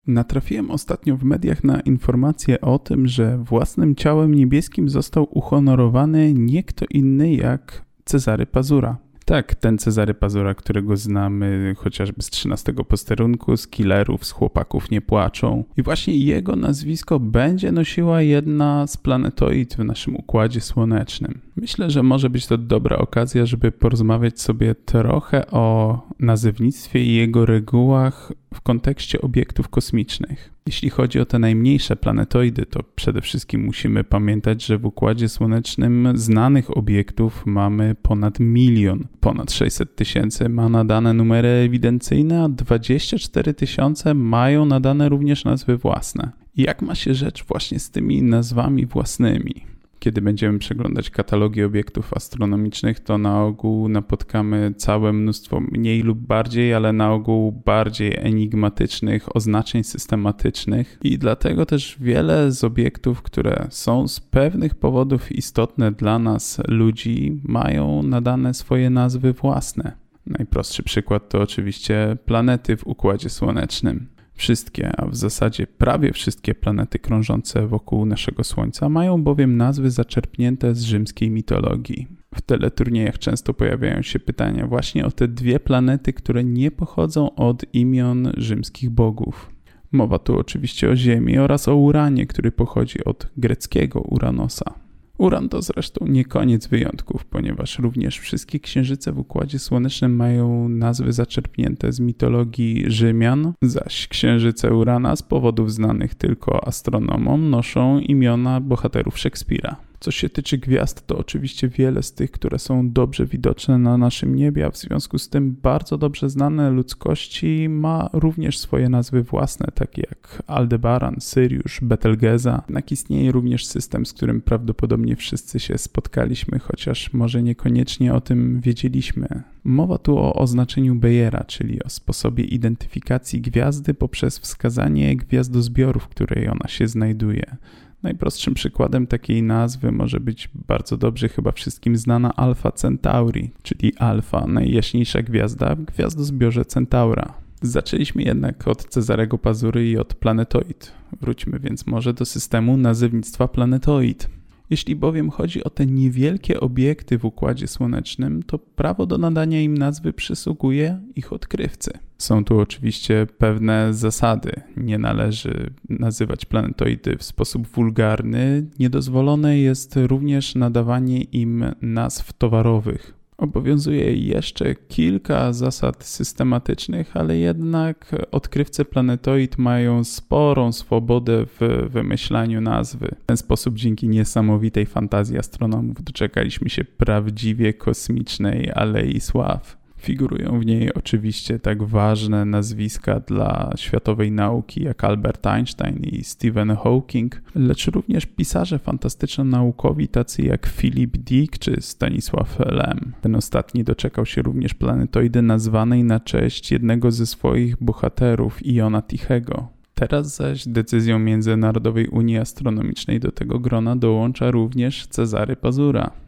Natrafiłem ostatnio w mediach na informację o tym, że własnym ciałem niebieskim został uhonorowany nie kto inny jak Cezary Pazura. Tak, ten Cezary Pazura, którego znamy chociażby z 13 posterunku, z Killerów, z Chłopaków nie płaczą. I właśnie jego nazwisko będzie nosiła jedna z planetoid w naszym Układzie Słonecznym. Myślę, że może być to dobra okazja, żeby porozmawiać sobie trochę o nazewnictwie i jego regułach w kontekście obiektów kosmicznych. Jeśli chodzi o te najmniejsze planetoidy, to przede wszystkim musimy pamiętać, że w Układzie Słonecznym znanych obiektów mamy ponad 1 000 000. Ponad 600 000 ma nadane numery ewidencyjne, a 24 000 mają nadane również nazwy własne. I jak ma się rzecz właśnie z tymi nazwami własnymi? Kiedy będziemy przeglądać katalogi obiektów astronomicznych, to na ogół napotkamy całe mnóstwo mniej lub bardziej, ale na ogół bardziej enigmatycznych oznaczeń systematycznych i dlatego też wiele z obiektów, które są z pewnych powodów istotne dla nas, ludzi, mają nadane swoje nazwy własne. Najprostszy przykład to oczywiście planety w Układzie Słonecznym. Wszystkie, a w zasadzie prawie wszystkie planety krążące wokół naszego Słońca mają bowiem nazwy zaczerpnięte z rzymskiej mitologii. W teleturniejach często pojawiają się pytania właśnie o te 2 planety, które nie pochodzą od imion rzymskich bogów. Mowa tu oczywiście o Ziemi oraz o Uranie, który pochodzi od greckiego Uranosa. Uran to zresztą nie koniec wyjątków, ponieważ również wszystkie księżyce w Układzie Słonecznym mają nazwy zaczerpnięte z mitologii Rzymian, zaś księżyce Urana z powodów znanych tylko astronomom noszą imiona bohaterów Szekspira. Co się tyczy gwiazd, to oczywiście wiele z tych, które są dobrze widoczne na naszym niebie, a w związku z tym bardzo dobrze znane ludzkości ma również swoje nazwy własne, takie jak Aldebaran, Syriusz, Betelgeza. Jednak istnieje również system, z którym prawdopodobnie wszyscy się spotkaliśmy, chociaż może niekoniecznie o tym wiedzieliśmy. Mowa tu o oznaczeniu Bayera, czyli o sposobie identyfikacji gwiazdy poprzez wskazanie gwiazdozbioru, w której ona się znajduje. Najprostszym przykładem takiej nazwy może być bardzo dobrze chyba wszystkim znana Alpha Centauri, czyli Alfa, najjaśniejsza gwiazda w gwiazdozbiorze Centaura. Zaczęliśmy jednak od Cezarego Pazury i od planetoid. Wróćmy więc może do systemu nazewnictwa planetoid. Jeśli bowiem chodzi o te niewielkie obiekty w Układzie Słonecznym, to prawo do nadania im nazwy przysługuje ich odkrywcy. Są tu oczywiście pewne zasady. Nie należy nazywać planetoidy w sposób wulgarny. Niedozwolone jest również nadawanie im nazw towarowych. Obowiązuje jeszcze kilka zasad systematycznych, ale jednak odkrywcy planetoid mają sporą swobodę w wymyślaniu nazwy. W ten sposób dzięki niesamowitej fantazji astronomów doczekaliśmy się prawdziwie kosmicznej Alei Sław. Figurują w niej oczywiście tak ważne nazwiska dla światowej nauki jak Albert Einstein i Stephen Hawking, lecz również pisarze fantastyczno-naukowi tacy jak Philip Dick czy Stanisław Lem. Ten ostatni doczekał się również planetoidy nazwanej na cześć jednego ze swoich bohaterów, Iona Tichego. Teraz zaś decyzją Międzynarodowej Unii Astronomicznej do tego grona dołącza również Cezary Pazura.